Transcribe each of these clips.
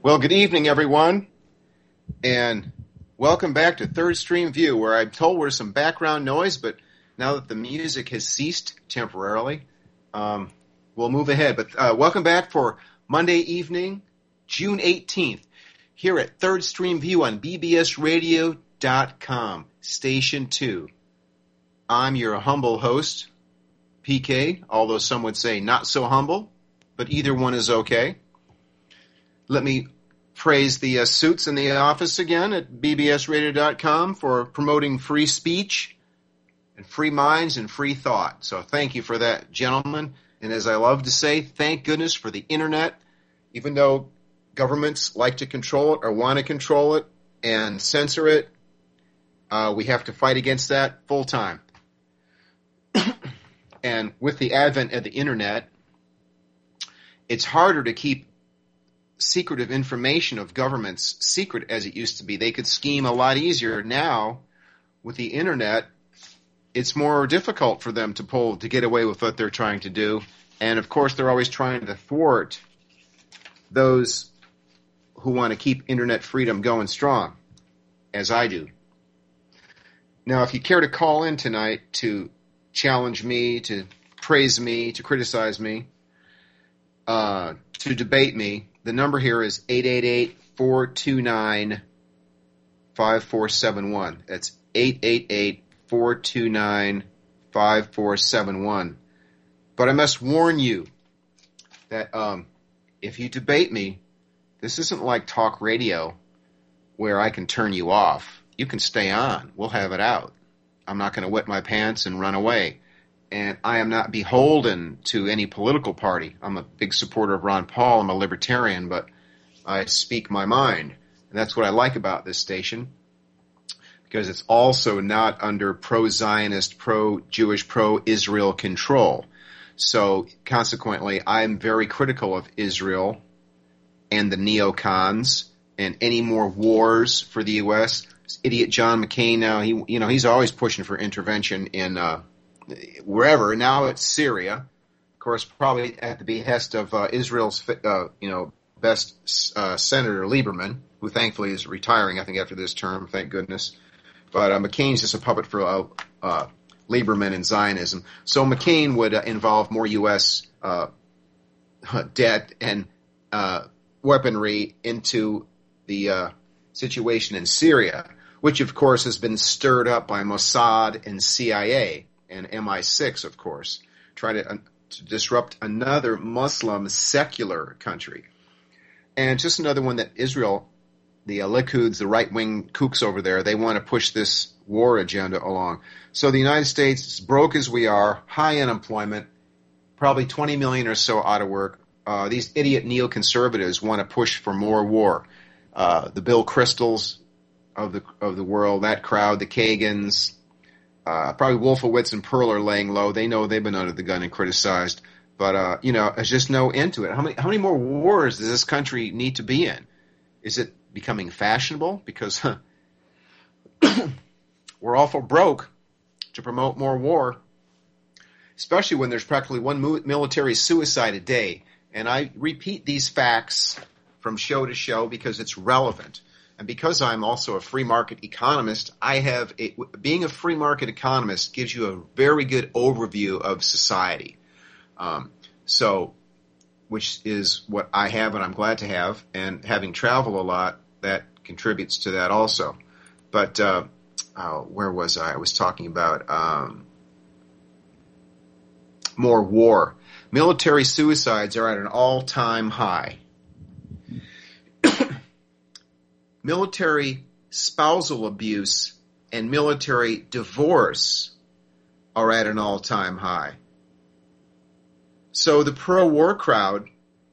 Well, good evening, everyone, and welcome back to Third Stream View, where I'm told there's some background noise, but now that the music has ceased temporarily, we'll move ahead. But welcome back for Monday evening, June 18th, here at Third Stream View on bbsradio.com, Station 2. I'm your humble host, PK, although some would say not so humble, but either one is okay. Let me praise the suits in the office again at bbsradio.com for promoting free speech and free minds and free thought. So thank you for that, gentlemen. And as I love to say, thank goodness for the Internet, even though governments like to control it or want to control it and censor it. We have to fight against that full time. And with the advent of the Internet, it's harder to keep secretive information of governments secret as it used to be. They could scheme a lot easier. Now, with the Internet, it's more difficult for them to get away with what they're trying to do. And of course, they're always trying to thwart those who want to keep Internet freedom going strong, as I do. Now, if you care to call in tonight to challenge me, to praise me, to criticize me, to debate me, the number here is 888-429-5471. That's 888-429-5471. But I must warn you that if you debate me, this isn't like talk radio where I can turn you off. You can stay on. We'll have it out. I'm not going to wet my pants and run away. And I am not beholden to any political party. I'm a big supporter of Ron Paul. I'm a libertarian, but I speak my mind. And that's what I like about this station, because it's also not under pro-Zionist, pro-Jewish, pro-Israel control. So consequently, I'm very critical of Israel and the neocons and any more wars for the U.S. This idiot John McCain now, he's always pushing for intervention in wherever. Now it's Syria, of course, probably at the behest of Israel's, best Senator Lieberman, who thankfully is retiring, I think, after this term. Thank goodness. But McCain's just a puppet for Lieberman and Zionism. So McCain would involve more U.S. Debt and weaponry into the situation in Syria, which, of course, has been stirred up by Mossad and CIA. And MI6, of course, try to disrupt another Muslim secular country. And just another one that Israel, the Likuds, the right-wing kooks over there, they want to push this war agenda along. So the United States, as broke as we are, high unemployment, probably 20 million or so out of work. These idiot neoconservatives want to push for more war. The Bill Kristols of the world, that crowd, the Kagans, probably Wolfowitz and Pearl are laying low. They know they've been under the gun and criticized. But, there's just no end to it. How many more wars does this country need to be in? Is it becoming fashionable? Because we're awful broke to promote more war, especially when there's practically one military suicide a day. And I repeat these facts from show to show because it's relevant. And because I'm also a free market economist, being a free market economist gives you a very good overview of society. Which is what I have and I'm glad to have. And having traveled a lot, that contributes to that also. But where was I? I was talking about more war. Military suicides are at an all-time high. Military spousal abuse and military divorce are at an all-time high. So the pro-war crowd,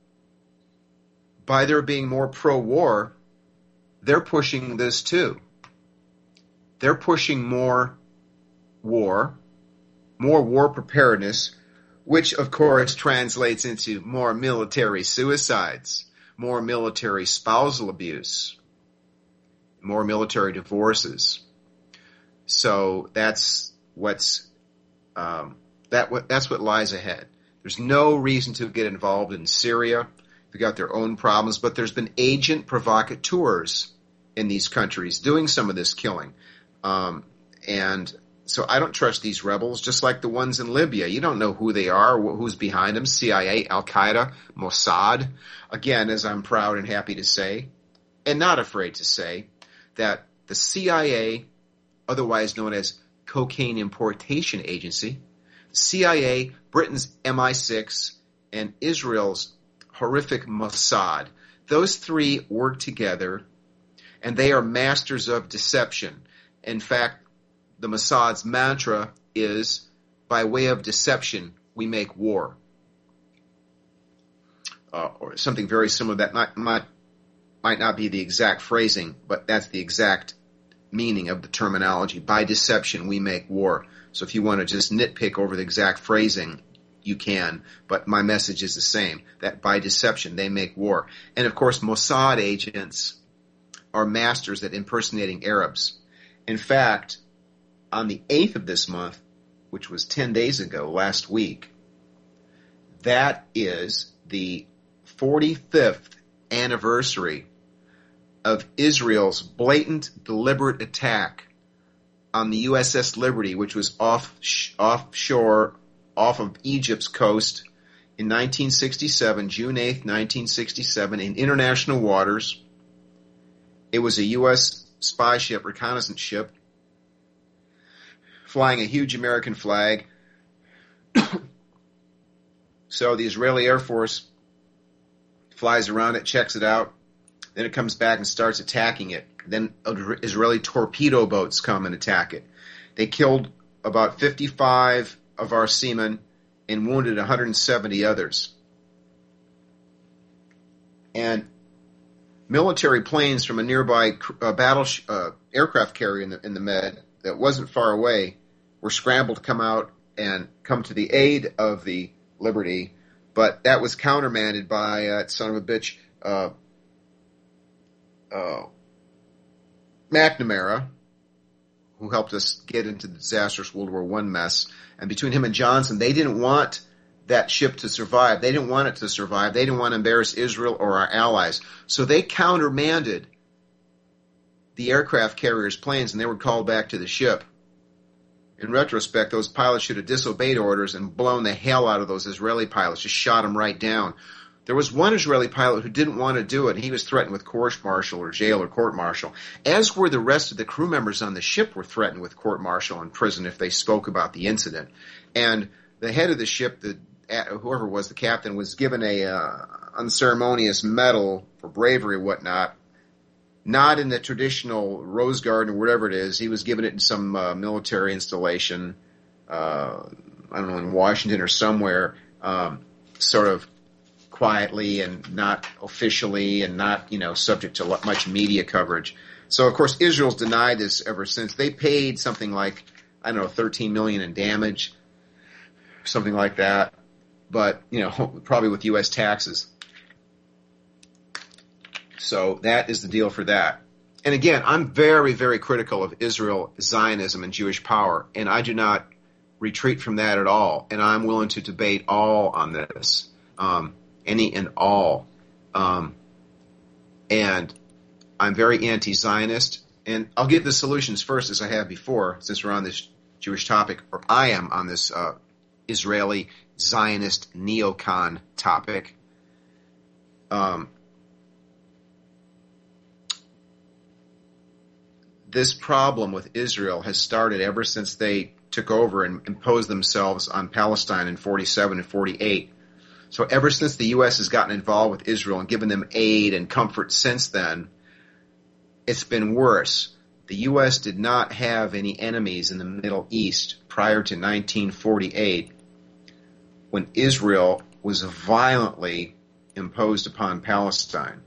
by there being more pro-war, they're pushing this too. They're pushing more war preparedness, which of course translates into more military suicides, more military spousal abuse, more military divorces. So that's what lies ahead. There's no reason to get involved in Syria. They've got their own problems, but there's been agent provocateurs in these countries doing some of this killing. And so I don't trust these rebels, just like the ones in Libya. You don't know who they are, who's behind them, CIA, Al-Qaeda, Mossad. Again, as I'm proud and happy to say, and not afraid to say, that the CIA, otherwise known as Cocaine Importation Agency, CIA, Britain's MI6, and Israel's horrific Mossad, those three work together, and they are masters of deception. In fact, the Mossad's mantra is, by way of deception, we make war. Or something very similar. That might not be the exact phrasing, but that's the exact meaning of the terminology. By deception, we make war. So if you want to just nitpick over the exact phrasing, you can, but my message is the same, that by deception, they make war. And of course, Mossad agents are masters at impersonating Arabs. In fact, on the 8th of this month, which was 10 days ago, last week, that is the 45th anniversary of Israel's blatant, deliberate attack on the USS Liberty, which was offshore, off of Egypt's coast in 1967, June 8th, 1967, in international waters. It was a U.S. spy ship, reconnaissance ship, flying a huge American flag. So the Israeli Air Force flies around it, checks it out, then it comes back and starts attacking it. Then Israeli torpedo boats come and attack it. They killed about 55 of our seamen and wounded 170 others. And military planes from a nearby aircraft carrier in the Med that wasn't far away were scrambled to come out and come to the aid of the Liberty, but that was countermanded by son of a bitch McNamara, who helped us get into the disastrous World War I mess. And between him and Johnson, they didn't want that ship to survive. They didn't want it to survive. They didn't want to embarrass Israel or our allies. So they countermanded the aircraft carrier's planes, and they were called back to the ship. In retrospect, those pilots should have disobeyed orders and blown the hell out of those Israeli pilots, just shot them right down. There was one Israeli pilot who didn't want to do it, and he was threatened with court-martial or jail or court-martial, as were the rest of the crew members on the ship were threatened with court-martial and prison if they spoke about the incident. And the head of the ship, whoever was the captain, was given a unceremonious medal for bravery and whatnot, not in the traditional Rose Garden or whatever it is. He was given it in some military installation, I don't know, in Washington or somewhere, sort of quietly and not officially and not, subject to much media coverage. So, of course, Israel's denied this ever since. They paid something like, $13 million in damage, something like that. But, probably with U.S. taxes. So that is the deal for that. And again, I'm very, very critical of Israel, Zionism, and Jewish power, and I do not retreat from that at all. And I'm willing to debate all on this, any and all. And I'm very anti-Zionist. And I'll give the solutions first, as I have before, since we're on this Jewish topic, or I am on this Israeli Zionist neocon topic. This problem with Israel has started ever since they took over and imposed themselves on Palestine in 47 and 48. So ever since the U.S. has gotten involved with Israel and given them aid and comfort since then, it's been worse. The U.S. did not have any enemies in the Middle East prior to 1948, when Israel was violently imposed upon Palestine.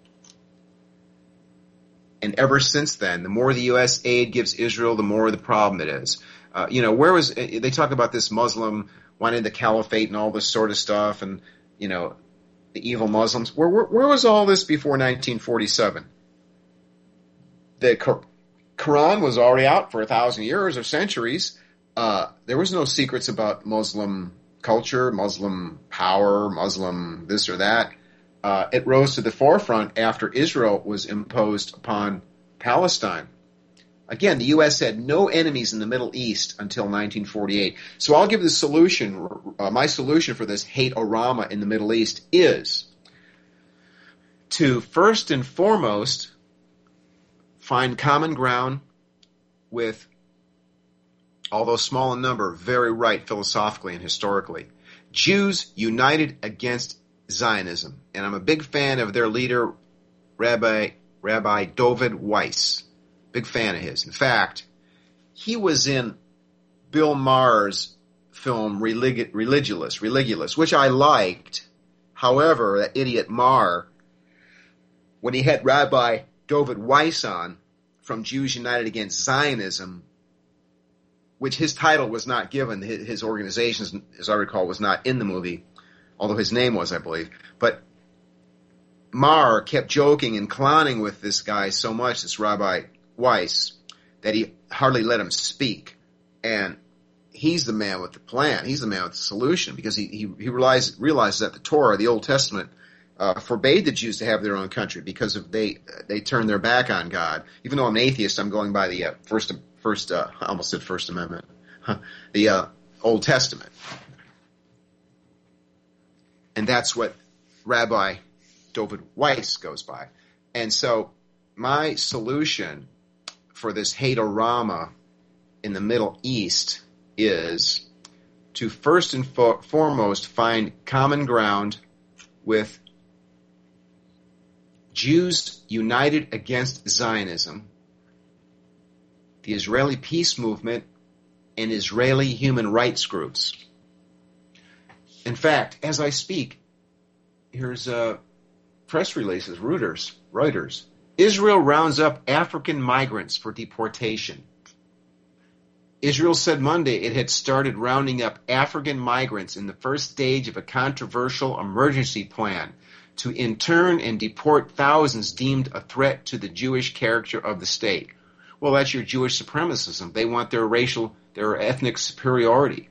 And ever since then, the more the U.S. aid gives Israel, the more the problem it is. They talk about this Muslim wanting the caliphate and all this sort of stuff, and, the evil Muslims. Where was all this before 1947? The Quran was already out for 1,000 years or centuries. There was no secrets about Muslim culture, Muslim power, Muslim this or that. it rose to the forefront after Israel was imposed upon Palestine. Again, the U.S. had no enemies in the Middle East until 1948. So I'll give the solution. My solution for this hate-orama in the Middle East is to first and foremost find common ground with, although small in number, very right philosophically and historically. Jews united against Zionism. And I'm a big fan of their leader, Rabbi David Weiss. Big fan of his. In fact, he was in Bill Maher's film Religulous, which I liked. However, that idiot Maher, when he had Rabbi David Weiss on from Jews United Against Zionism, which his title was not given, his organization, as I recall, was not in the movie, although his name was, I believe. But Maher kept joking and clowning with this guy so much, this Rabbi Weiss, that he hardly let him speak. And he's the man with the plan. He's the man with the solution, because he realizes that the Torah, the Old Testament, forbade the Jews to have their own country because they turned their back on God. Even though I'm an atheist, I'm going by the I almost said First Amendment, the Old Testament. And that's what Rabbi David Weiss goes by. And so my solution for this hate-orama in the Middle East is to first and foremost find common ground with Jews united against Zionism, the Israeli peace movement, and Israeli human rights groups. In fact, as I speak, here's press releases, Reuters. Israel rounds up African migrants for deportation. Israel said Monday it had started rounding up African migrants in the first stage of a controversial emergency plan to intern and deport thousands deemed a threat to the Jewish character of the state. Well, that's your Jewish supremacism. They want their ethnic superiority.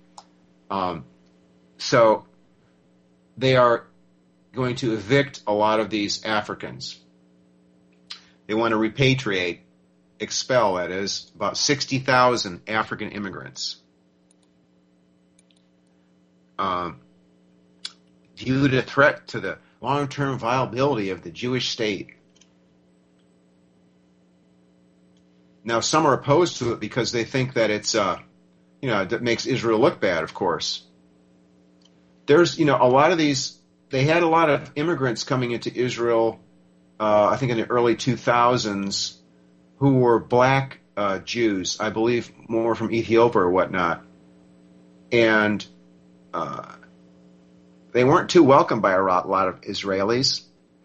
So they are going to evict a lot of these Africans. They want to repatriate, expel, that is, about 60,000 African immigrants. Viewed a threat to the long-term viability of the Jewish state. Now, some are opposed to it because they think that it's, that makes Israel look bad, of course. There's, a lot of these, they had a lot of immigrants coming into Israel, I think in the early 2000s, who were black Jews, I believe more from Ethiopia or whatnot. And they weren't too welcomed by a lot of Israelis.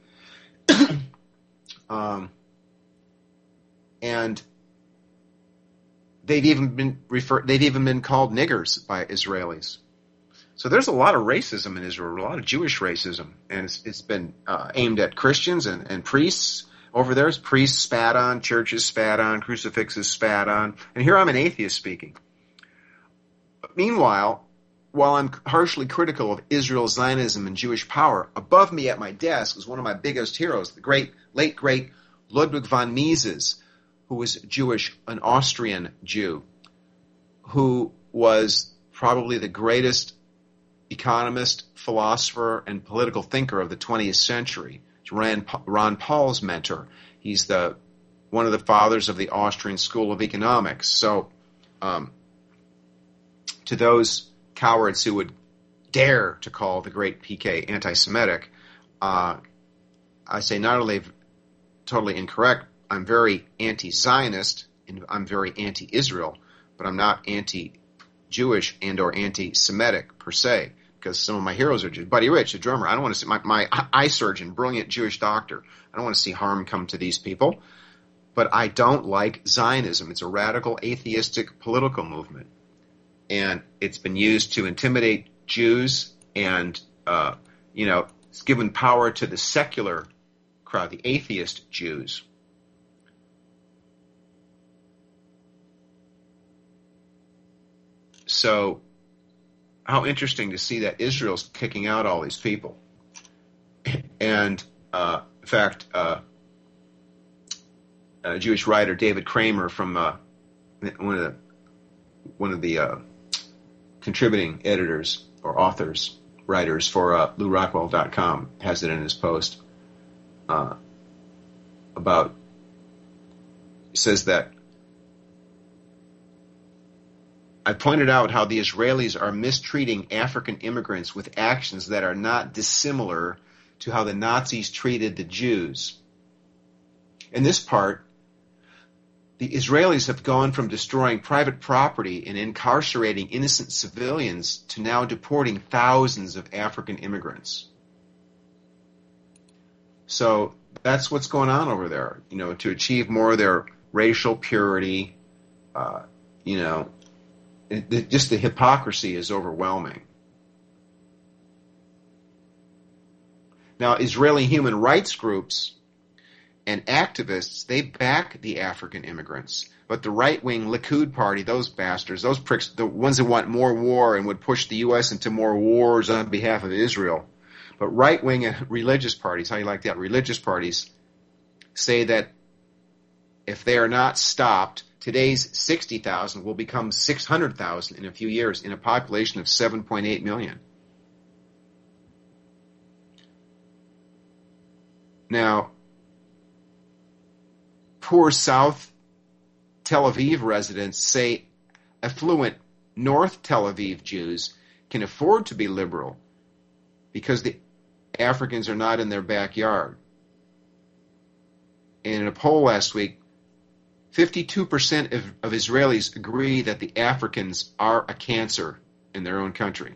And they've even been called niggers by Israelis. So there's a lot of racism in Israel, a lot of Jewish racism, and it's been aimed at Christians and priests over there. Priests spat on, churches spat on, crucifixes spat on, and here I'm an atheist speaking. Meanwhile, while I'm harshly critical of Israel's Zionism and Jewish power, above me at my desk is one of my biggest heroes, the late great Ludwig von Mises, who was Jewish, an Austrian Jew, who was probably the greatest economist, philosopher, and political thinker of the 20th century. Ron Paul's mentor. He's one of the fathers of the Austrian School of Economics. So, to those cowards who would dare to call the great PK anti-Semitic, I say not only totally incorrect, I'm very anti-Zionist, and I'm very anti-Israel, but I'm not anti-Jewish and or anti-Semitic per se, because some of my heroes are Jews. Buddy Rich, the drummer, I don't want to see my eye surgeon, brilliant Jewish doctor. I don't want to see harm come to these people. But I don't like Zionism. It's a radical atheistic political movement. And it's been used to intimidate Jews and, it's given power to the secular crowd, the atheist Jews. So, how interesting to see that Israel's kicking out all these people. And in fact, a Jewish writer, David Kramer, from one of the contributing editors or authors, writers for LouRockwell.com, has it in his post about, says that, I pointed out how the Israelis are mistreating African immigrants with actions that are not dissimilar to how the Nazis treated the Jews. In this part, the Israelis have gone from destroying private property and incarcerating innocent civilians to now deporting thousands of African immigrants. So that's what's going on over there, to achieve more of their racial purity. Just the hypocrisy is overwhelming. Now, Israeli human rights groups and activists, they back the African immigrants. But the right-wing Likud party, those bastards, those pricks, the ones that want more war and would push the U.S. into more wars on behalf of Israel. But right-wing and religious parties, how you like that? Religious parties say that if they are not stopped, today's 60,000 will become 600,000 in a few years in a population of 7.8 million. Now, poor South Tel Aviv residents say affluent North Tel Aviv Jews can afford to be liberal because the Africans are not in their backyard. And in a poll last week, 52% of Israelis agree that the Africans are a cancer in their own country.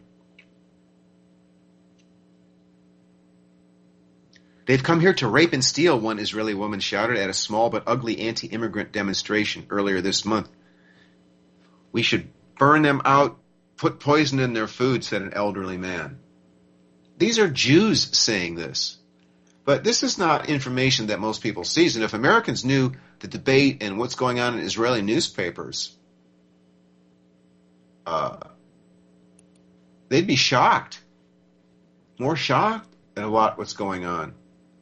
They've come here to rape and steal, one Israeli woman shouted at a small but ugly anti-immigrant demonstration earlier this month. We should burn them out, put poison in their food, said an elderly man. These are Jews saying this. But this is not information that most people see. And if Americans knew the debate and what's going on in Israeli newspapers, they'd be shocked. More shocked at what's going on.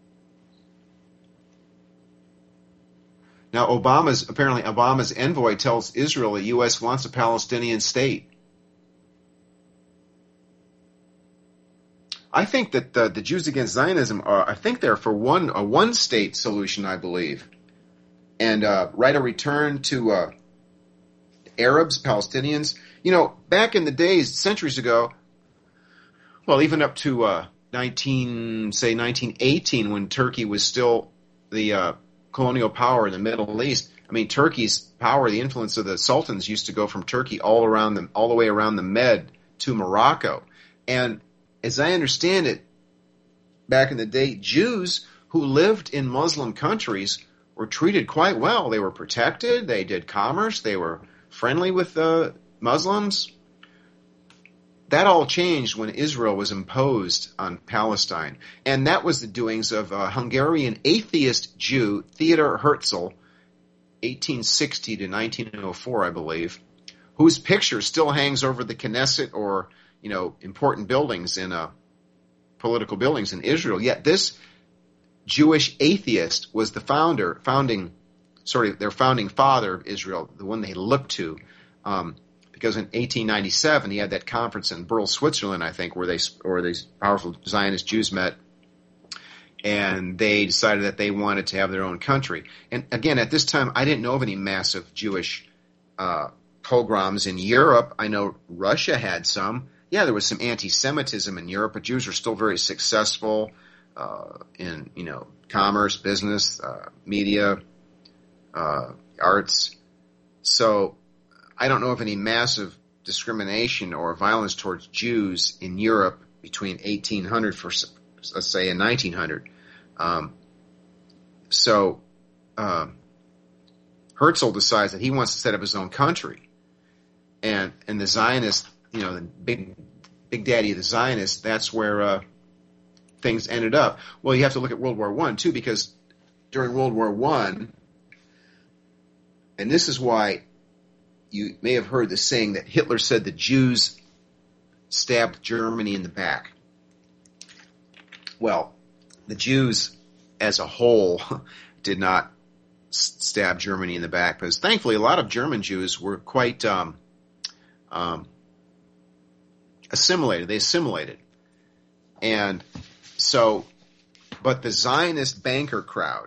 Now, Obama's envoy tells Israel the U.S. wants a Palestinian state. I think that the Jews against Zionism they're for a one-state solution, I believe, and right of return to Arabs, Palestinians. Back in the days, centuries ago, well, even up to 1918, when Turkey was still the colonial power in the Middle East. I mean, Turkey's power, the influence of the sultans used to go from Turkey all the way around the Med to Morocco. And as I understand it, back in the day, Jews who lived in Muslim countries were treated quite well. They were protected. They did commerce. They were friendly with the Muslims. That all changed when Israel was imposed on Palestine. And that was the doings of a Hungarian atheist Jew, Theodor Herzl, 1860 to 1904, I believe, whose picture still hangs over the Knesset or, important buildings in political buildings in Israel. Yet this Jewish atheist was the their founding father of Israel, the one they looked to. Because in 1897 he had that conference in Bern, Switzerland, I think, where these powerful Zionist Jews met, and they decided that they wanted to have their own country. And again, at this time, I didn't know of any massive Jewish pogroms in Europe. I know Russia had some. Yeah, there was some anti-Semitism in Europe, but Jews were still very successful in commerce, business, media, arts. So I don't know of any massive discrimination or violence towards Jews in Europe between 1800, let's say, and 1900. Herzl decides that he wants to set up his own country, and the Zionists, the big daddy of the Zionists, that's where things ended up. Well, you have to look at World War I too, because during World War I, and this is why you may have heard the saying that Hitler said the Jews stabbed Germany in the back. Well, the Jews as a whole did not stab Germany in the back, because thankfully a lot of German Jews were quite assimilated. They assimilated. And so, but the Zionist banker crowd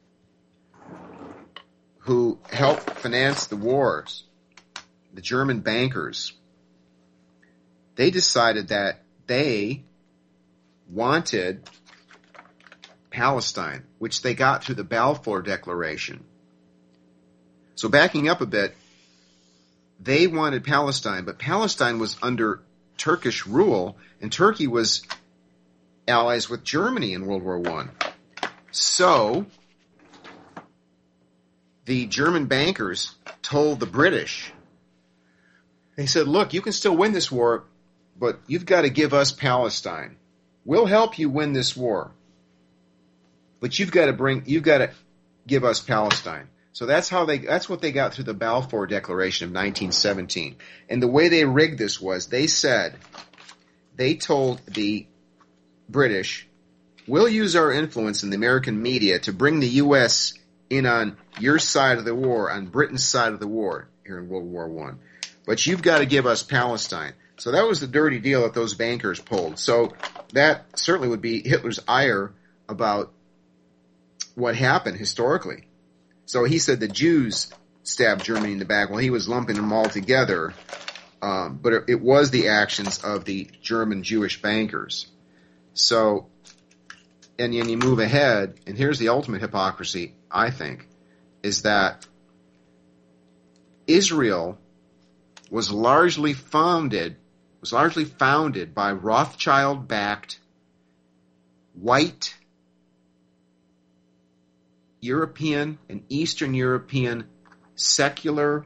who helped finance the wars, the German bankers, they decided that they wanted Palestine, which they got through the Balfour Declaration. So backing up a bit, they wanted Palestine, but Palestine was under Turkish rule, and Turkey was allies with Germany in World War I. So the German bankers told the British, they said, look, you can still win this war, but you've got to give us Palestine. We'll help you win this war, but you've got to give us Palestine. So that's what they got through the Balfour Declaration of 1917. And the way they rigged this was, they told the British, we'll use our influence in the American media to bring the U.S. in on your side of the war, on Britain's side of the war here in World War I. But you've got to give us Palestine. So that was the dirty deal that those bankers pulled. So that certainly would be Hitler's ire about what happened historically. So he said the Jews stabbed Germany in the back. Well, he was lumping them all together. But it was the actions of the German Jewish bankers. So, and then you move ahead, and here's the ultimate hypocrisy, I think, is that Israel was largely founded by Rothschild-backed white European and Eastern European secular,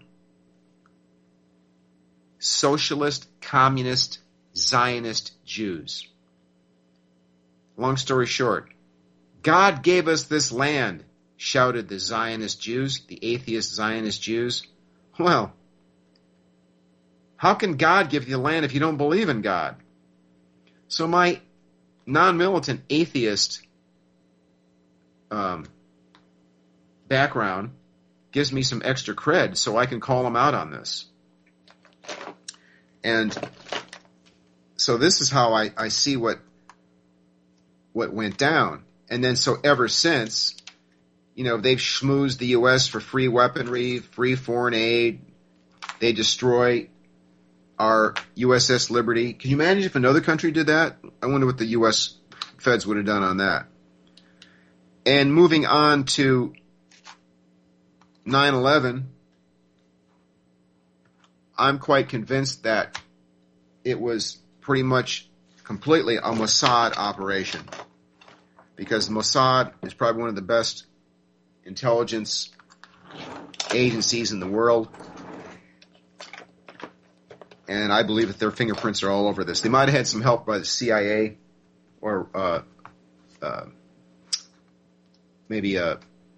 socialist, communist, Zionist Jews. Long story short, God gave us this land, shouted the Zionist Jews, the atheist Zionist Jews. Well, how can God give you the land if you don't believe in God? So my non-militant atheist background gives me some extra cred so I can call them out on this. And so this is how I see what went down. And then so ever since, they've schmoozed the U.S. for free weaponry, free foreign aid. They destroy our USS Liberty. Can you imagine if another country did that? I wonder what the U.S. feds would have done on that. And moving on to 9/11, I'm quite convinced that it was pretty much completely a Mossad operation, because Mossad is probably one of the best intelligence agencies in the world, and I believe that their fingerprints are all over this. They might have had some help by the CIA or maybe a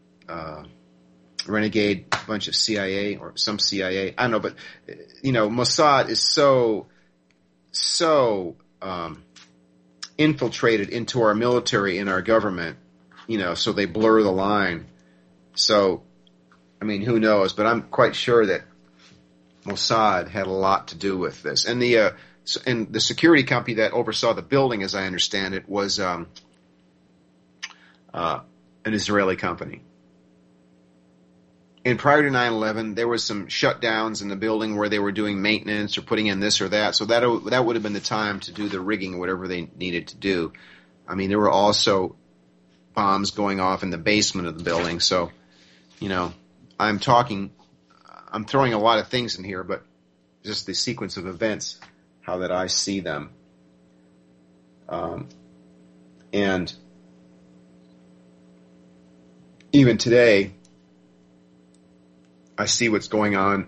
renegade bunch of CIA or some CIA. I don't know, but Mossad is so infiltrated into our military and our government, so they blur the line. So, who knows? But I'm quite sure that Mossad had a lot to do with this. And the security company that oversaw the building, as I understand it, was an Israeli company. And prior to 9/11, there was some shutdowns in the building where they were doing maintenance or putting in this or that. So that would have been the time to do the rigging or whatever they needed to do. There were also bombs going off in the basement of the building. So, I'm throwing a lot of things in here, but just the sequence of events, how that I see them. And even today, I see what's going on,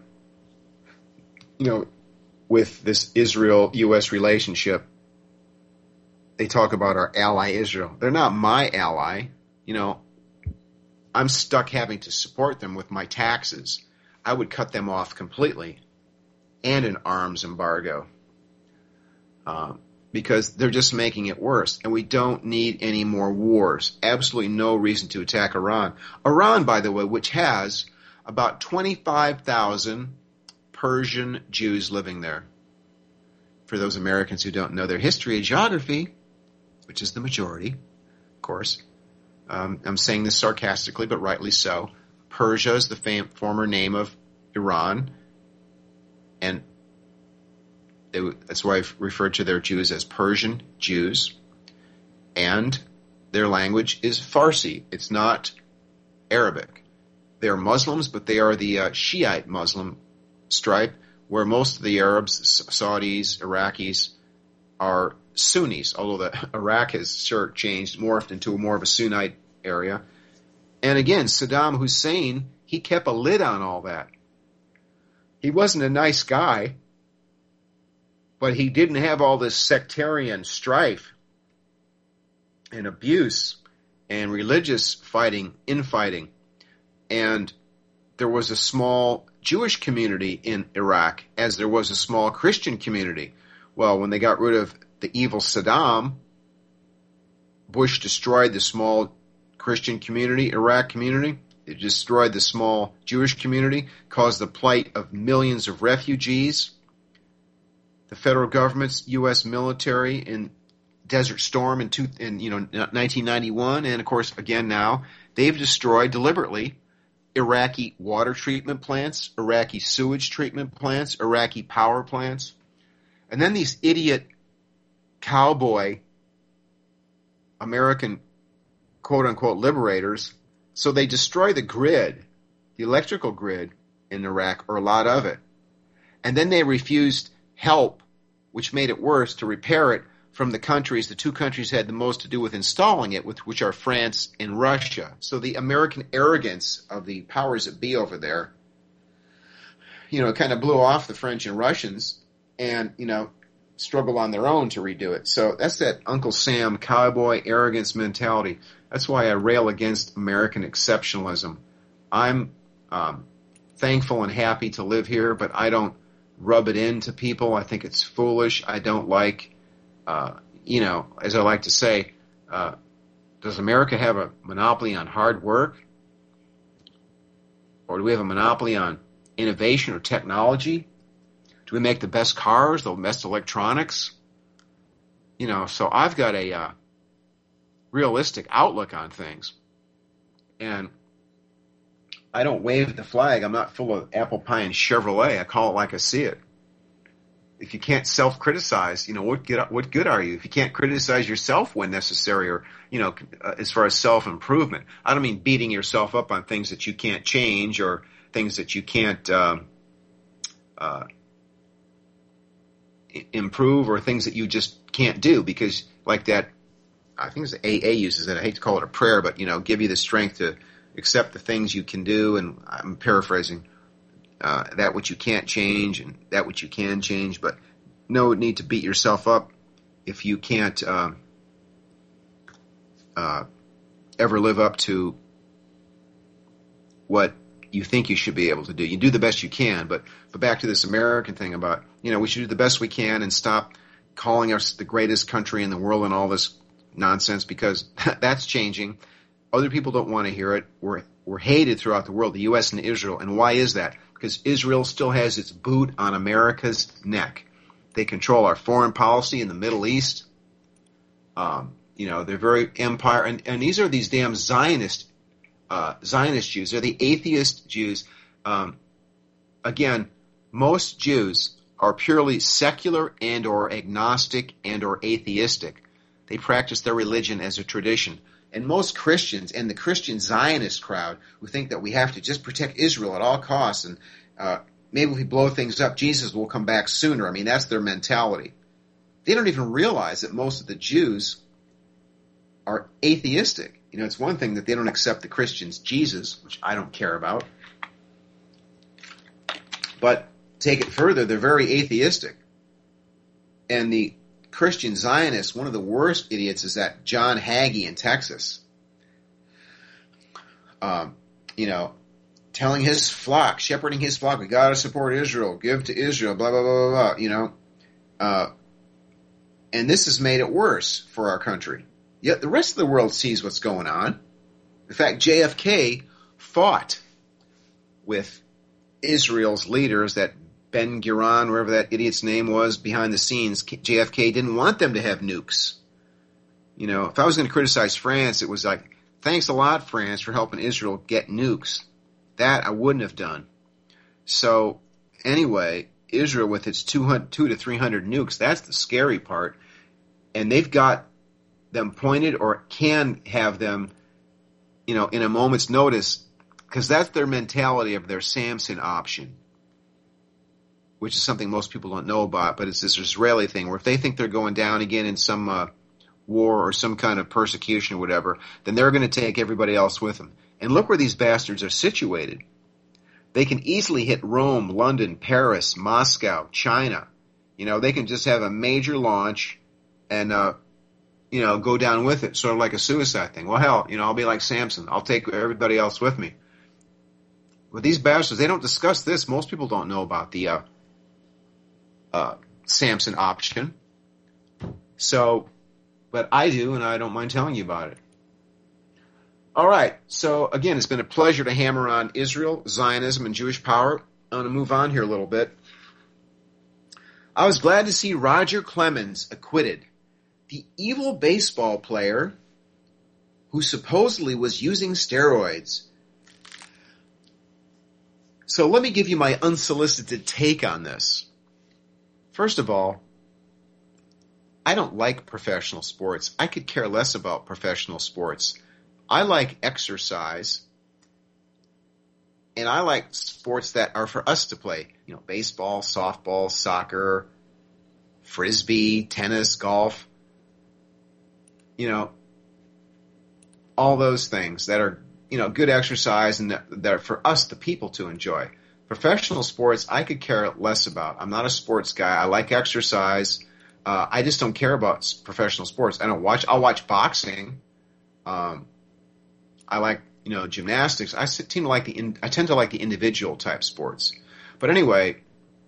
with this Israel-U.S. relationship. They talk about our ally Israel. They're not my ally. I'm stuck having to support them with my taxes. I would cut them off completely, and an arms embargo, because they're just making it worse. And we don't need any more wars. Absolutely no reason to attack Iran. Iran, by the way, which has about 25,000 Persian Jews living there. For those Americans who don't know their history and geography, which is the majority, of course, I'm saying this sarcastically, but rightly so. Persia is the former name of Iran, and that's why I've referred to their Jews as Persian Jews, and their language is Farsi. It's not Arabic. They are Muslims, but they are the Shiite Muslim stripe, where most of the Arabs, Saudis, Iraqis are Sunnis, although Iraq has sure changed, morphed into more of a Sunnite area. And again, Saddam Hussein, he kept a lid on all that. He wasn't a nice guy, but he didn't have all this sectarian strife and abuse and religious infighting. And there was a small Jewish community in Iraq, as there was a small Christian community. Well, when they got rid of the evil Saddam, Bush destroyed the small Christian community, Iraq community. It destroyed the small Jewish community, caused the plight of millions of refugees. The federal government's U.S. military in Desert Storm in 1991, and of course again now, they've destroyed deliberately Iraqi water treatment plants, Iraqi sewage treatment plants, Iraqi power plants. And then these idiot cowboy American quote-unquote liberators, so they destroy the grid, the electrical grid in Iraq, or a lot of it. And then they refused help, which made it worse, to repair it from the two countries had the most to do with installing it, which are France and Russia. So the American arrogance of the powers that be over there, kind of blew off the French and Russians and, struggle on their own to redo it. So that's that Uncle Sam cowboy arrogance mentality. That's why I rail against American exceptionalism. I'm thankful and happy to live here, but I don't rub it into people. I think it's foolish. I don't like... as I like to say, does America have a monopoly on hard work? Or do we have a monopoly on innovation or technology? Do we make the best cars, the best electronics? So I've got a realistic outlook on things. And I don't wave the flag. I'm not full of apple pie and Chevrolet. I call it like I see it. If you can't self-criticize, what good are you? If you can't criticize yourself when necessary, or, as far as self-improvement. I don't mean beating yourself up on things that you can't change or things that you can't improve, or things that you just can't do, because like that, I think it's AA uses it. I hate to call it a prayer, but, give you the strength to accept the things you can do. And I'm paraphrasing. That which you can't change and that which you can change, but no need to beat yourself up if you can't ever live up to what you think you should be able to do. You do the best you can, but back to this American thing about, we should do the best we can and stop calling us the greatest country in the world and all this nonsense, because that's changing. Other people don't want to hear it. We're hated throughout the world, the U.S. and Israel. And why is that? Because Israel still has its boot on America's neck. They control our foreign policy in the Middle East. They're very empire. And these are these damn Zionist Jews. They're the atheist Jews. Again, most Jews are purely secular and or agnostic and or atheistic. They practice their religion as a tradition. And most Christians and the Christian Zionist crowd who think that we have to just protect Israel at all costs, and maybe if we blow things up, Jesus will come back sooner. I mean, that's their mentality. They don't even realize that most of the Jews are atheistic. It's one thing that they don't accept the Christians' Jesus, which I don't care about. But take it further, they're very atheistic. And the Christian Zionists, one of the worst idiots is that John Hagee in Texas. Telling his flock, shepherding his flock, we got to support Israel, give to Israel, blah, blah, blah, blah, blah, And this has made it worse for our country. Yet the rest of the world sees what's going on. In fact, JFK fought with Israel's leaders, that Ben Gurion, wherever that idiot's name was, behind the scenes. JFK didn't want them to have nukes. You know, if I was going to criticize France, it was like, thanks a lot, France, for helping Israel get nukes. That I wouldn't have done. So, anyway, Israel with its 200 to 300 nukes, that's the scary part. And they've got them pointed, or can have them, you know, in a moment's notice, because that's their mentality of their Samson option, which is something most people don't know about, but it's this Israeli thing where if they think they're going down again in some war or some kind of persecution or whatever, then they're going to take everybody else with them. And look where these bastards are situated. They can easily hit Rome, London, Paris, Moscow, China. You know, they can just have a major launch and, you know, go down with it, sort of like a suicide thing. Well, hell, you know, I'll be like Samson. I'll take everybody else with me. But these bastards, they don't discuss this. Most people don't know about the Samson option. So, but I do, and I don't mind telling you about it. All right, so again, it's been a pleasure to hammer on Israel, Zionism, and Jewish power. I'm going to move on here a little bit. I was glad to see Roger Clemens acquitted, the evil baseball player who supposedly was using steroids. So let me give you my unsolicited take on this. First of all, I don't like professional sports. I could care less about professional sports. I like exercise, and I like sports that are for us to play. You know, baseball, softball, soccer, frisbee, tennis, golf. You know, all those things that are, you know, good exercise and that are for us, the people, to enjoy. Professional sports, I could care less about. I'm not a sports guy. I like exercise. I just don't care about professional sports. I'll watch boxing. I like, you know, gymnastics. I tend to like the individual type sports. But anyway,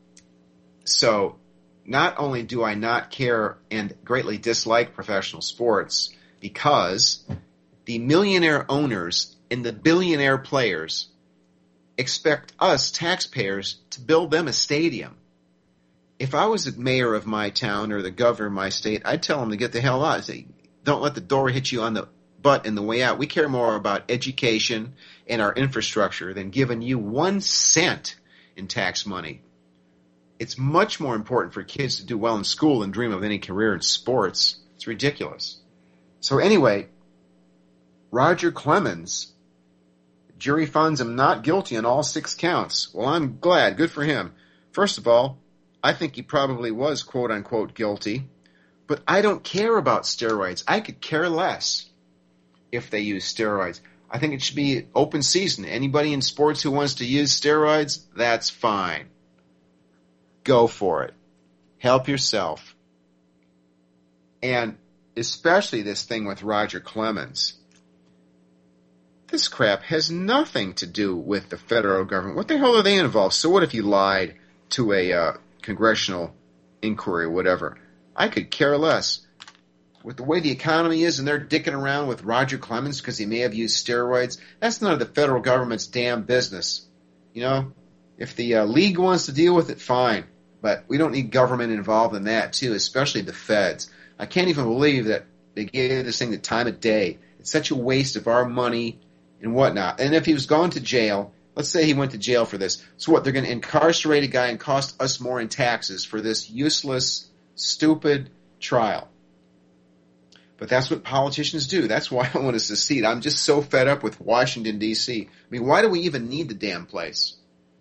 so not only do I not care and greatly dislike professional sports, because the millionaire owners and the billionaire players expect us taxpayers to build them a stadium. If I was the mayor of my town or the governor of my state, I'd tell them to get the hell out. I'd say, don't let the door hit you on the butt in the way out. We care more about education and our infrastructure than giving you 1 cent in tax money. It's much more important for kids to do well in school than dream of any career in sports. It's ridiculous. So anyway, Roger Clemens, jury finds him not guilty on all 6 counts. Well, I'm glad. Good for him. First of all, I think he probably was quote-unquote guilty, but I don't care about steroids. I could care less if they use steroids. I think it should be open season. Anybody in sports who wants to use steroids, that's fine. Go for it. Help yourself. And especially this thing with Roger Clemens. This crap has nothing to do with the federal government. What the hell are they involved? So what if you lied to a congressional inquiry or whatever? I could care less. With the way the economy is and they're dicking around with Roger Clemens because he may have used steroids, that's none of the federal government's damn business. You know, if the league wants to deal with it, fine. But we don't need government involved in that, too, especially the feds. I can't even believe that they gave this thing the time of day. It's such a waste of our money and whatnot. And if he was going to jail, let's say he went to jail for this. So what, they're going to incarcerate a guy and cost us more in taxes for this useless, stupid trial. But that's what politicians do. That's why I want to secede. I'm just so fed up with Washington, D.C. I mean, why do we even need the damn place?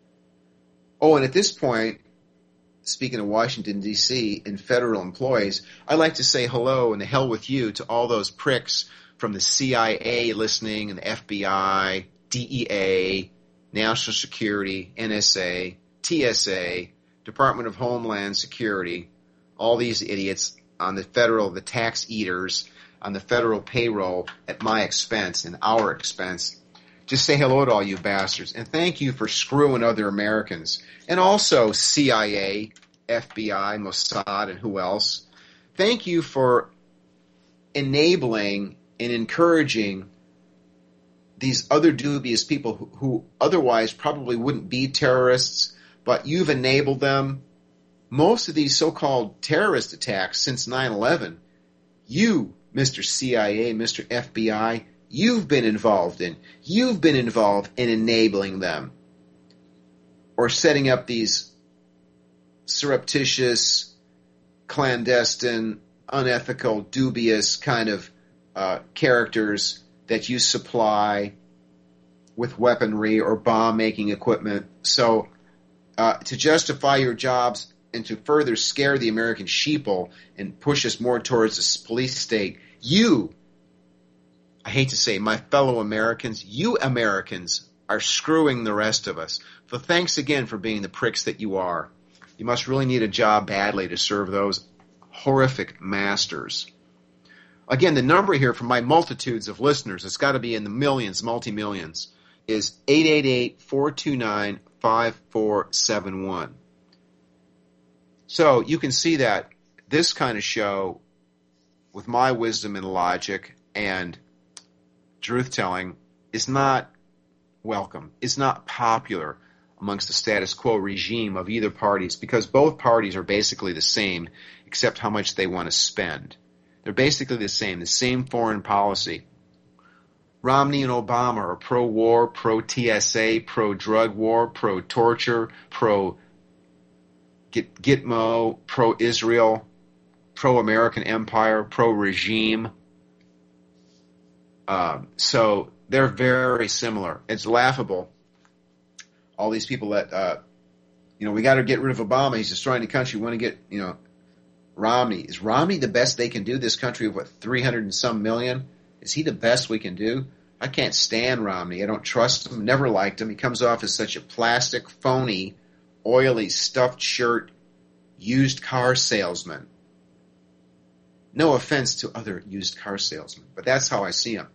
Oh, and at this point, speaking of Washington, D.C. and federal employees, I'd like to say hello and the hell with you to all those pricks from the CIA listening and the FBI, DEA, National Security, NSA, TSA, Department of Homeland Security, all these idiots on the federal, the tax eaters on the federal payroll at my expense and our expense. Just say hello to all you bastards. And thank you for screwing other Americans. And also CIA, FBI, Mossad, and who else. thank you for enabling and encouraging these other dubious people who otherwise probably wouldn't be terrorists, but you've enabled them. Most of these so-called terrorist attacks since 9/11, you, Mr. CIA, Mr. FBI, you've been involved in. You've been involved in enabling them or setting up these surreptitious, clandestine, unethical, dubious kind of characters that you supply with weaponry or bomb-making equipment. So to justify your jobs and to further scare the American sheeple and push us more towards a police state, you, I hate to say, my fellow Americans, you Americans are screwing the rest of us. So thanks again for being the pricks that you are. You must really need a job badly to serve those horrific masters. Again, the number here for my multitudes of listeners, it's got to be in the millions, multi-millions, is 888-429-5471. So you can see that this kind of show, with my wisdom and logic and truth-telling, is not welcome. It's not popular amongst the status quo regime of either parties, because both parties are basically the same, except how much they want to spend. They're basically the same foreign policy. Romney and Obama are pro-war, pro-TSA, pro-drug war, pro-torture, pro-Gitmo, pro-Israel, pro-American empire, pro-regime. So they're very similar. It's laughable. All these people that, we got to get rid of Obama. He's destroying the country. We want to get, Romney. Is Romney the best they can do? This country of, 300 and some million? Is he the best we can do? I can't stand Romney. I don't trust him. Never liked him. He comes off as such a plastic, phony, oily, stuffed shirt, used car salesman. No offense to other used car salesmen, but that's how I see him.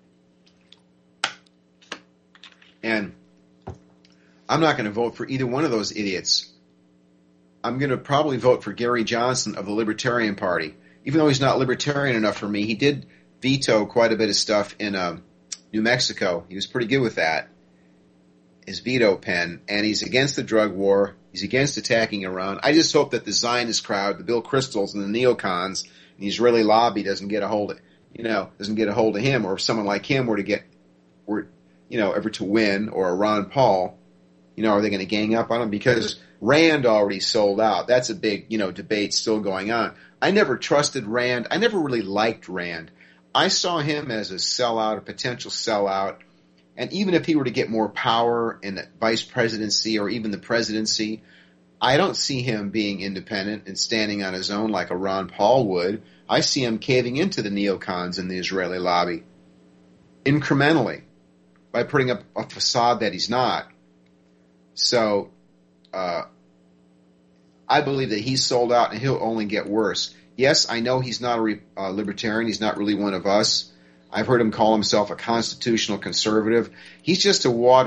And I'm not going to vote for either one of those idiots. I'm going to probably vote for Gary Johnson of the Libertarian Party. Even though he's not libertarian enough for me, he did veto quite a bit of stuff in New Mexico. He was pretty good with that, his veto pen. And he's against the drug war. He's against attacking Iran. I just hope that the Zionist crowd, the Bill Kristols and the neocons, and the Israeli lobby doesn't get a hold of him, or if someone like him were ever to win, or Ron Paul. Are they going to gang up on him? Because Rand already sold out. That's a big, debate still going on. I never trusted Rand. I never really liked Rand. I saw him as a sellout, a potential sellout. And even if he were to get more power in the vice presidency or even the presidency, I don't see him being independent and standing on his own like a Ron Paul would. I see him caving into the neocons and the Israeli lobby incrementally by putting up a facade that he's not. So I believe that he's sold out and he'll only get worse. Yes, I know he's not a libertarian. He's not really one of us. I've heard him call himself a constitutional conservative. He's just a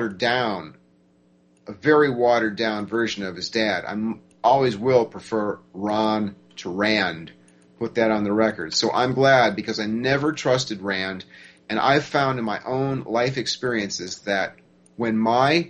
very watered down version of his dad. I always will prefer Ron to Rand. Put that on the record. So I'm glad, because I never trusted Rand, and I've found in my own life experiences that when my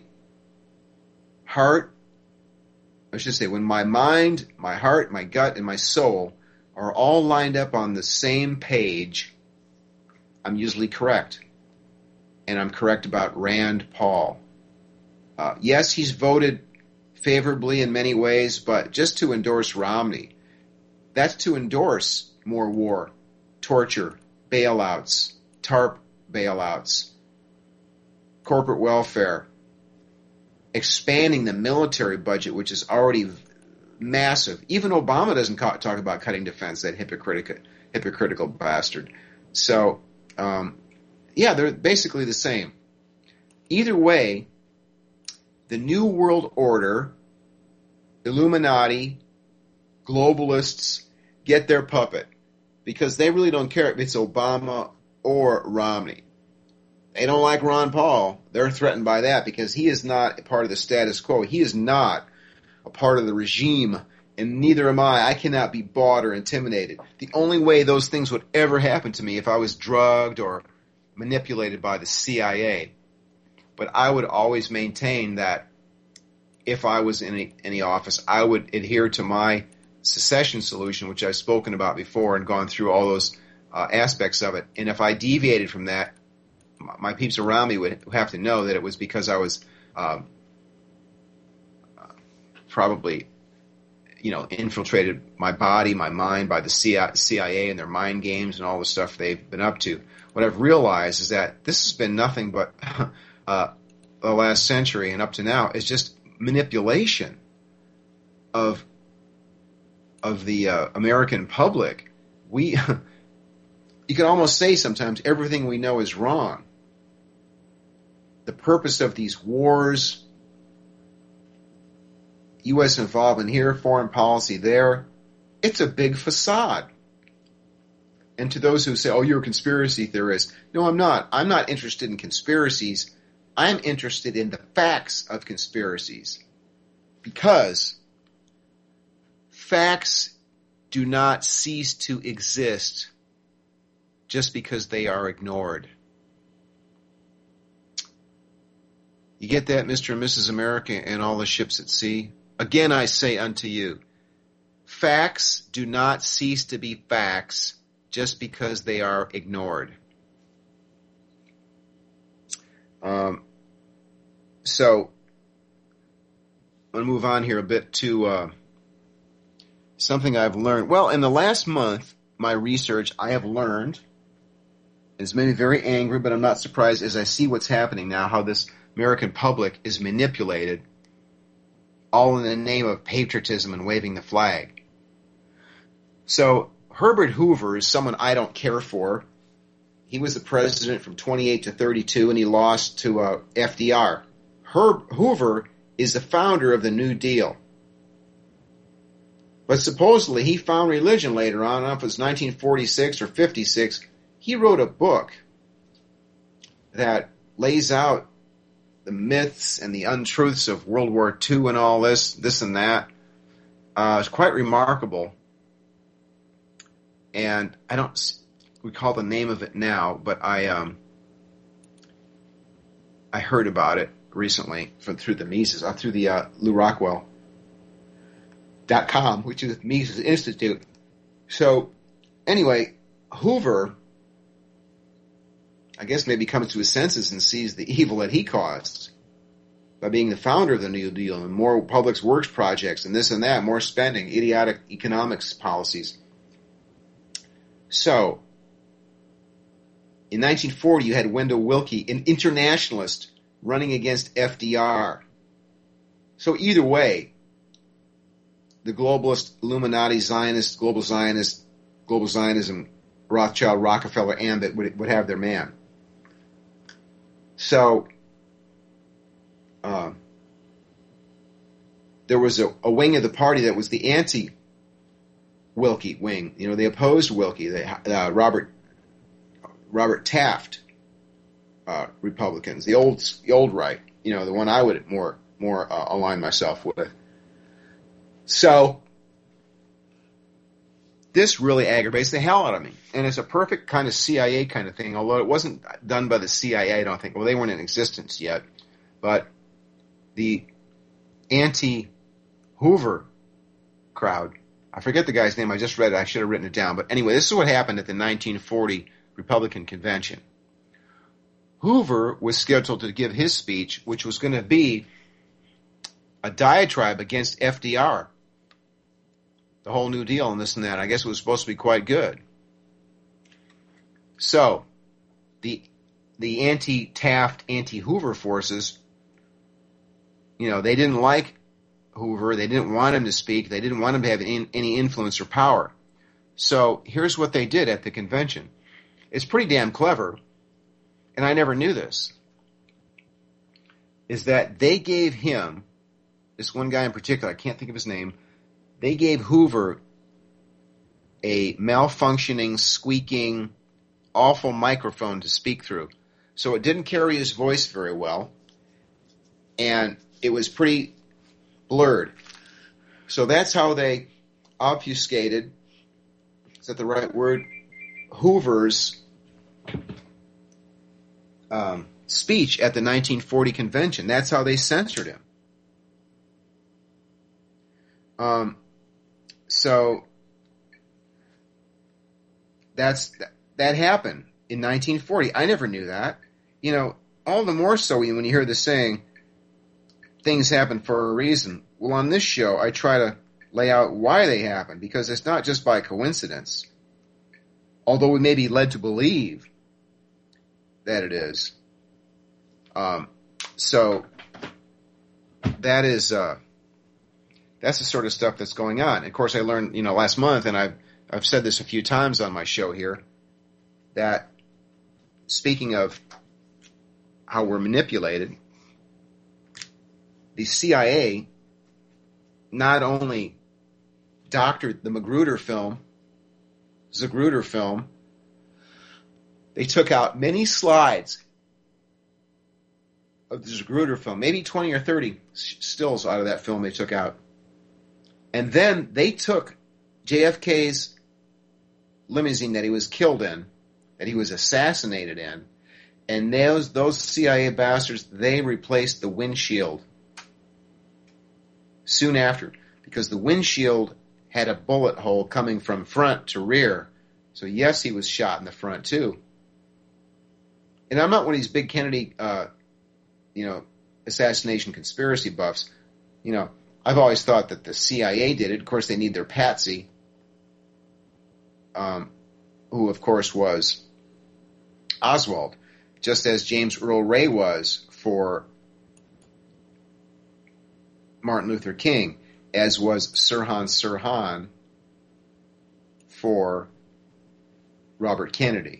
when my mind, my heart, my gut, and my soul are all lined up on the same page, I'm usually correct. And I'm correct about Rand Paul. Yes, he's voted favorably in many ways, but just to endorse Romney, that's to endorse more war, torture, bailouts, TARP bailouts, corporate welfare, expanding the military budget, which is already massive. Even Obama doesn't talk about cutting defense, that hypocritical bastard. So, they're basically the same. Either way, the New World Order, Illuminati, globalists get their puppet, because they really don't care if it's Obama or Romney. They don't like Ron Paul. They're threatened by that because he is not a part of the status quo. He is not a part of the regime and neither am I. I cannot be bought or intimidated. The only way those things would ever happen to me if I was drugged or manipulated by the CIA. But I would always maintain that if I was in any office, I would adhere to my secession solution, which I've spoken about before and gone through all those aspects of it. And if I deviated from that, my peeps around me would have to know that it was because I was probably, infiltrated my body, my mind by the CIA and their mind games and all the stuff they've been up to. What I've realized is that this has been nothing but the last century and up to now is just manipulation of the American public. You can almost say sometimes everything we know is wrong. The purpose of these wars, U.S. involvement here, foreign policy there, it's a big facade. And to those who say, oh, you're a conspiracy theorist, no, I'm not. I'm not interested in conspiracies. I'm interested in the facts of conspiracies. Because facts do not cease to exist just because they are ignored. You get that, Mr. and Mrs. America and all the ships at sea? Again, I say unto you, facts do not cease to be facts just because they are ignored. So, I'm going to move on here a bit to something I've learned. Well, in the last month, my research, I have learned, it's made me very angry, but I'm not surprised as I see what's happening now, how this American public is manipulated, all in the name of patriotism and waving the flag. So, Herbert Hoover is someone I don't care for. He was the president from 28 to 32, and he lost to FDR. Hoover is the founder of the New Deal. But supposedly he found religion later on. I don't know if it was 1946 or 56. He wrote a book that lays out the myths and the untruths of World War II and all this and that. It's quite remarkable. And I don't recall the name of it now, but I heard about it recently through the Mises, through the LouRockwell.com, which is Mises Institute. So, anyway, Hoover, I guess, maybe comes to his senses and sees the evil that he caused by being the founder of the New Deal and more public works projects and this and that, more spending, idiotic economics policies. So, in 1940, you had Wendell Willkie, an internationalist, running against FDR. So either way, the globalist, Illuminati, Zionist, global Zionism, Rothschild, Rockefeller, ambit would have their man. So there was a wing of the party that was the anti-Willkie wing. They opposed Willkie. Robert Taft Republicans, the old right. The one I would more align myself with. So this really aggravates the hell out of me. And it's a perfect kind of CIA kind of thing, although it wasn't done by the CIA, I don't think. Well, they weren't in existence yet. But the anti-Hoover crowd, I forget the guy's name, I just read it, I should have written it down. But anyway, this is what happened at the 1940 Republican Convention. Hoover was scheduled to give his speech, which was going to be a diatribe against FDR. The whole New Deal and this and that. I guess it was supposed to be quite good. So, the anti-Taft, anti-Hoover forces, they didn't like Hoover. They didn't want him to speak. They didn't want him to have any influence or power. So, here's what they did at the convention. It's pretty damn clever, and I never knew this, is that they gave him, this one guy in particular, I can't think of his name, they gave Hoover a malfunctioning, squeaking, awful microphone to speak through. So it didn't carry his voice very well, and it was pretty blurred. So that's how they obfuscated, is that the right word, Hoover's speech at the 1940 convention. That's how they censored him. So that happened in 1940. I never knew that. You know, all the more so when you hear the saying, things happen for a reason. Well, on this show, I try to lay out why they happen, because it's not just by coincidence, although we may be led to believe that it is. So that is that's the sort of stuff that's going on. Of course, I learned, last month, and I've said this a few times on my show here, that speaking of how we're manipulated, the CIA not only doctored the Zapruder film, they took out many slides of the Zapruder film, maybe 20 or 30 stills out of that film they took out. And then they took JFK's limousine that he was killed in, that he was assassinated in, and those CIA bastards, they replaced the windshield soon after, because the windshield had a bullet hole coming from front to rear. So yes, he was shot in the front too. And I'm not one of these big Kennedy, assassination conspiracy buffs. I've always thought that the CIA did it. Of course, they need their patsy, who of course was Oswald, just as James Earl Ray was for Martin Luther King, as was Sirhan Sirhan for Robert Kennedy.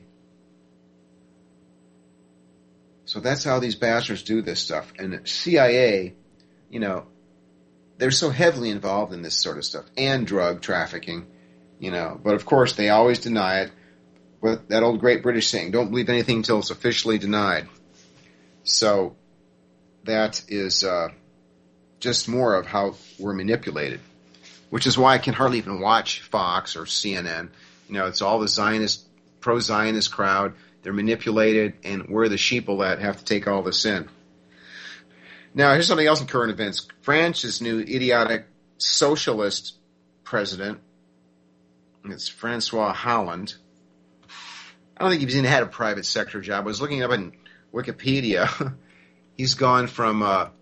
So that's how these bastards do this stuff. And the CIA, they're so heavily involved in this sort of stuff, and drug trafficking, But of course, they always deny it. But that old great British saying, don't believe anything until it's officially denied. So that is just more of how we're manipulated, which is why I can hardly even watch Fox or CNN. It's all the pro-Zionist crowd. They're manipulated, and we're the sheeple that have to take all this in. Now, here's something else in current events. France's new idiotic socialist president, it's Francois Hollande. I don't think he's even had a private sector job. I was looking up in Wikipedia. He's gone from,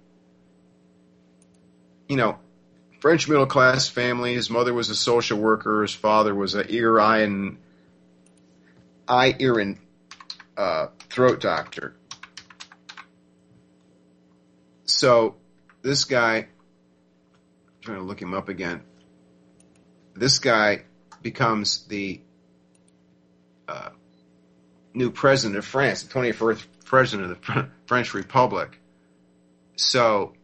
French middle-class family. His mother was a social worker. His father was an ear, and throat doctor. So this guy, I'm trying to look him up again. This guy becomes the new president of France, the 21st president of the French Republic. So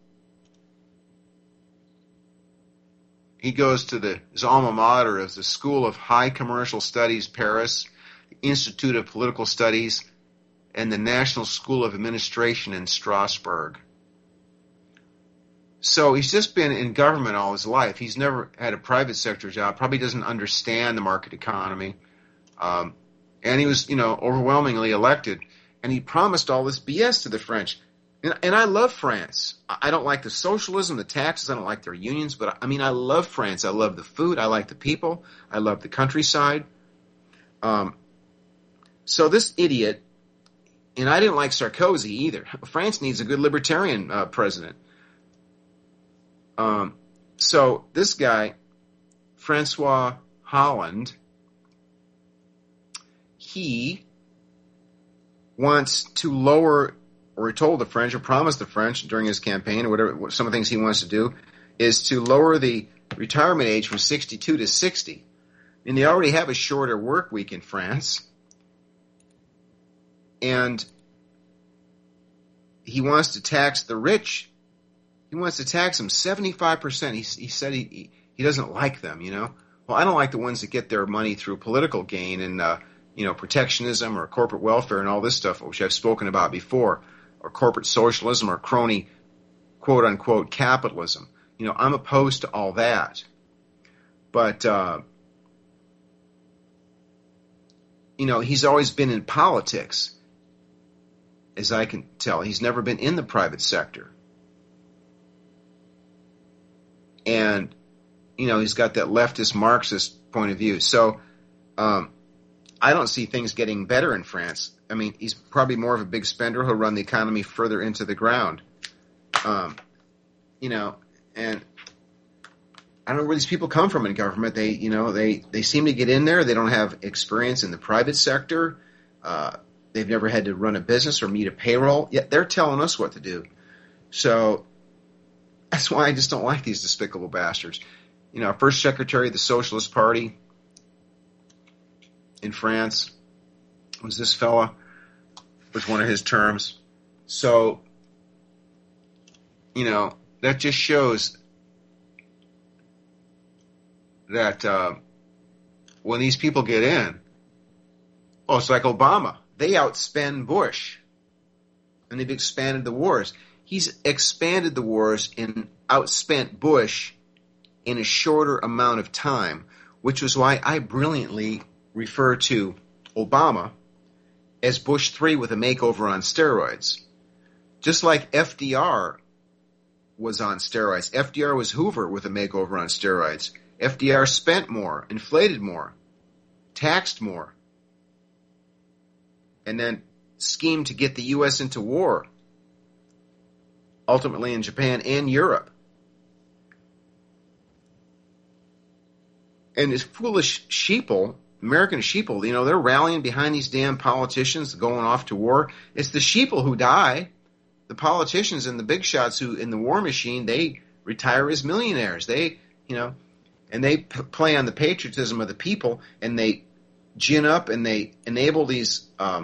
he goes to his alma mater of the School of High Commercial Studies, Paris, the Institute of Political Studies, and the National School of Administration in Strasbourg. So he's just been in government all his life. He's never had a private sector job, probably doesn't understand the market economy. And he was, overwhelmingly elected. And he promised all this BS to the French. And I love France. I don't like the socialism, the taxes. I don't like their unions. But, I love France. I love the food. I like the people. I love the countryside. So this idiot, and I didn't like Sarkozy either. France needs a good libertarian president. So this guy, Francois Hollande, he wants to lower, or he told the French, or promised the French during his campaign, or whatever, some of the things he wants to do, is to lower the retirement age from 62 to 60. And they already have a shorter work week in France. And he wants to tax the rich. He wants to tax them 75%. He said he doesn't like them, Well, I don't like the ones that get their money through political gain and, protectionism or corporate welfare and all this stuff, which I've spoken about before, or corporate socialism or crony, quote-unquote, capitalism. I'm opposed to all that. But, he's always been in politics, as I can tell. He's never been in the private sector. And, he's got that leftist Marxist point of view. So I don't see things getting better in France. I mean, he's probably more of a big spender. He'll run the economy further into the ground. And I don't know where these people come from in government. They seem to get in there. They don't have experience in the private sector. They've never had to run a business or meet a payroll. Yet they're telling us what to do. So that's why I just don't like these despicable bastards. First secretary of the Socialist Party in France was this fella. Was one of his terms. So, that just shows that when these people get in, it's like Obama. They outspend Bush. And they've expanded the wars. He's expanded the wars and outspent Bush in a shorter amount of time, which was why I brilliantly refer to Obama as Bush 3 with a makeover on steroids. Just like FDR was on steroids. FDR was Hoover with a makeover on steroids. FDR spent more, inflated more, taxed more, and then schemed to get the U.S. into war, ultimately in Japan and Europe. And this foolish sheeple, American sheeple, they're rallying behind these damn politicians going off to war. It's the sheeple who die. The politicians and the big shots who, in the war machine, they retire as millionaires. They play on the patriotism of the people, and they gin up and they enable these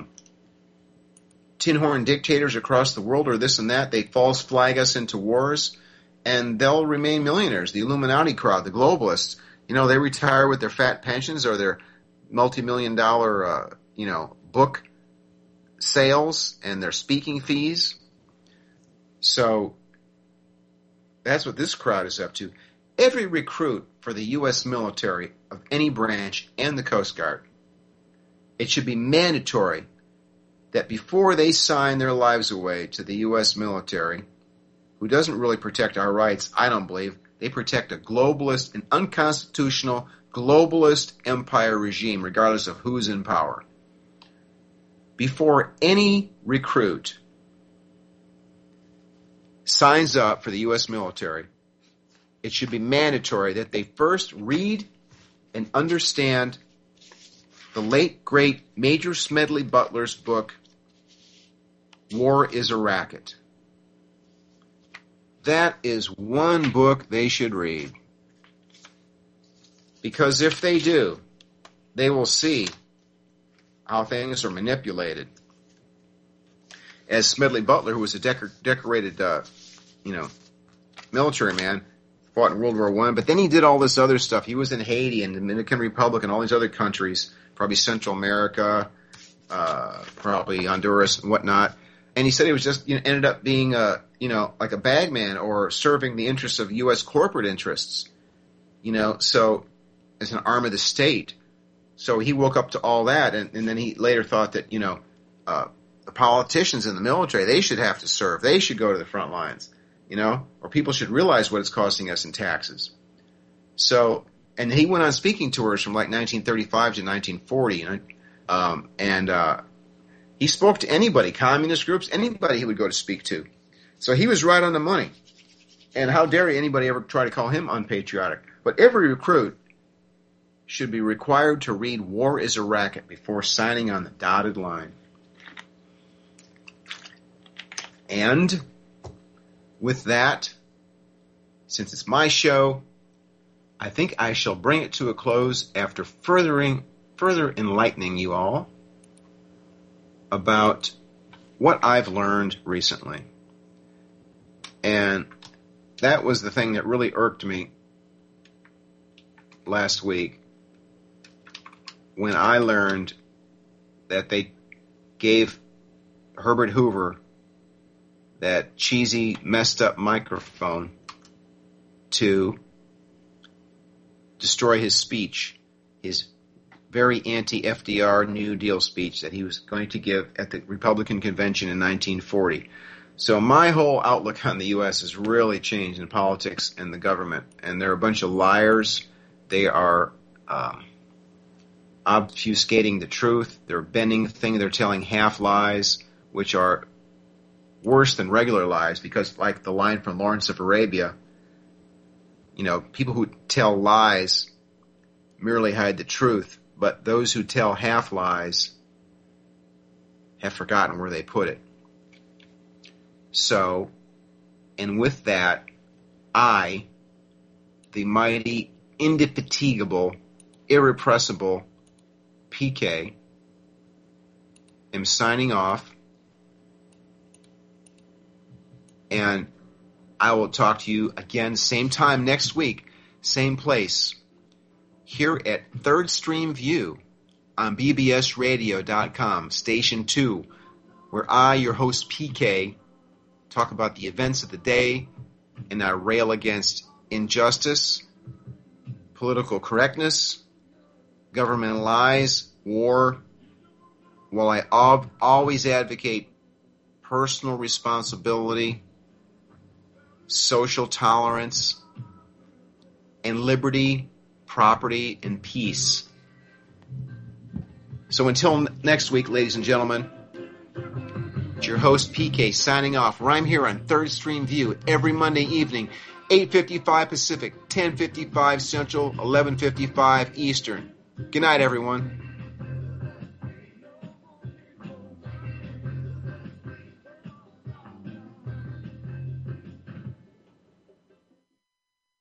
tin horn dictators across the world or this and that. They false flag us into wars, and they'll remain millionaires. The Illuminati crowd, the globalists, they retire with their fat pensions or their multi-million-dollar, book sales and their speaking fees. So that's what this crowd is up to. Every recruit for the U.S. military of any branch and the Coast Guard, it should be mandatory that before they sign their lives away to the U.S. military, who doesn't really protect our rights, I don't believe, they protect a globalist, an unconstitutional globalist empire regime, regardless of who's in power. Before any recruit signs up for the U.S. military, it should be mandatory that they first read and understand the late, great Major Smedley Butler's book, War is a Racket. That is one book they should read. Because if they do, they will see how things are manipulated. As Smedley Butler, who was a decorated, military man, fought in World War I, but then he did all this other stuff. He was in Haiti and the Dominican Republic and all these other countries, probably Central America, probably Honduras and whatnot. And he said he was just ended up being like a bagman or serving the interests of U.S. corporate interests, so as an arm of the state. So he woke up to all that, and then he later thought that the politicians in the military, they should have to serve, they should go to the front lines, or people should realize what it's costing us in taxes. So, and he went on speaking tours from like 1935 to 1940, he spoke to anybody, communist groups, anybody he would go to speak to. So he was right on the money. And how dare anybody ever try to call him unpatriotic? But every recruit should be required to read War is a Racket before signing on the dotted line. And with that, since it's my show, I think I shall bring it to a close after further enlightening you all about what I've learned recently. And that was the thing that really irked me last week when I learned that they gave Herbert Hoover that cheesy, messed up microphone to destroy his speech, his very anti-FDR New Deal speech that he was going to give at the Republican convention in 1940. So my whole outlook on the U.S. has really changed in politics and the government. And they're a bunch of liars. They are obfuscating the truth. They're bending the thing. They're telling half lies, which are worse than regular lies, because like the line from Lawrence of Arabia, you know, people who tell lies merely hide the truth, but those who tell half lies have forgotten where they put it. So, and with that, I, the mighty, indefatigable, irrepressible PK, am signing off, and I will talk to you again same time next week, same place, here at Third Stream View on bbsradio.com, Station 2, where I, your host PK, talk about the events of the day, and I rail against injustice, political correctness, government lies, war, while I always advocate personal responsibility, social tolerance, and liberty, property, and peace. So until next week, ladies and gentlemen, it's your host PK signing off. Where I'm here on Third Stream View every Monday evening, 8:55 Pacific, 10:55 Central, 11:55 Eastern. Good night, everyone.